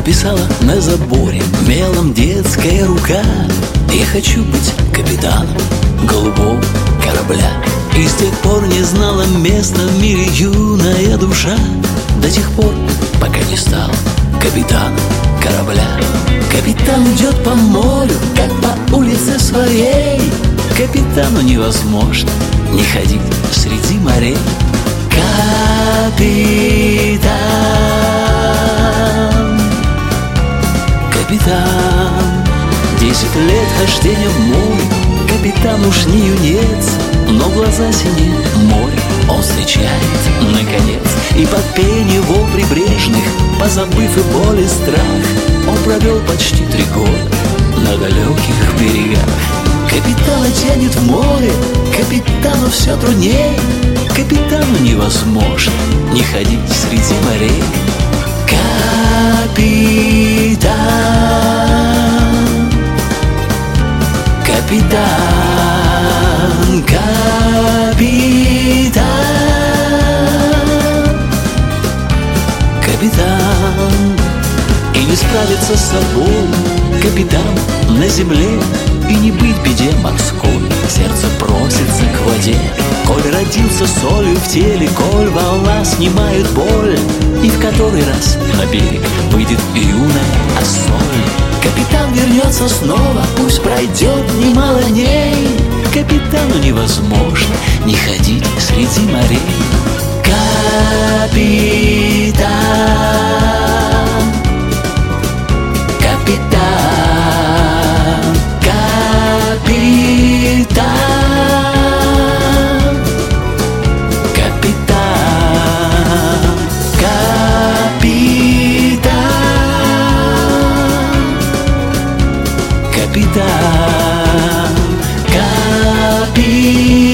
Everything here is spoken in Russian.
написала на заборе мелом детская рука: я хочу быть капитаном голубого корабля. И с тех пор не знала места в мире юная душа, до тех пор, пока не стал капитаном корабля. Капитан идет по морю, как по улице своей. Капитану невозможно не ходить среди морей. Капитан, капитан, 10 лет хождения в море. Капитан уж не юнец, но глаза синие море он встречает наконец. И под пение волн прибрежных, позабыв и боль, и страх, он провел почти 3 года на далеких берегах. Капитана тянет в море, капитану все трудней. Капитану невозможно не ходить среди морей. Капитан, капитан, капитан, капитан. И не справиться с собой капитан на земле, и не быть беде морской. Сердце просится к воде. Коль родился солью в теле, коль волна снимает боль, и в который раз на берег выйдет юная осоль. Капитан вернется снова, пусть пройдет немало дней. Капитану невозможно не ходить среди морей. Капитан, капитан, капитан, капитан, капитан, капитан, капитан.